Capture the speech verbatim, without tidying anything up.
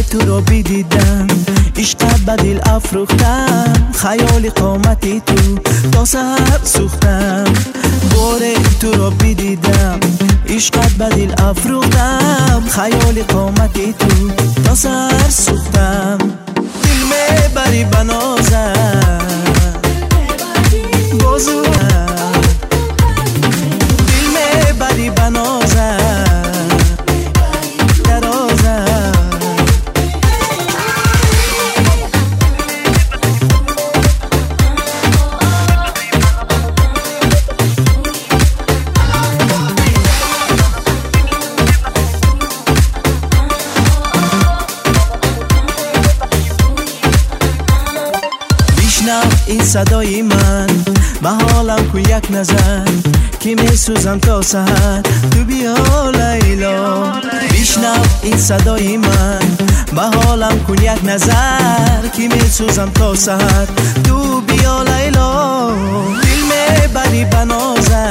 تو رو بیدیدم، عشقت به دل افروختم، خیال قامتی تو تا سحر سوختم. باره تو رو بیدیدم، عشقت به دل افروختم، خیال قامتی تو تا سحر سوختم. دل میبری بنازم بازو، دل میبری بنازم درازم. این صدای من به حالم کو یک نظر، که می سوزم تا سحر تو بیا لیلا. بشنو این صدای من به حالم کو یک نظر، که می سوزم تا سحر تو بیا لیلا. دل می بری بنازم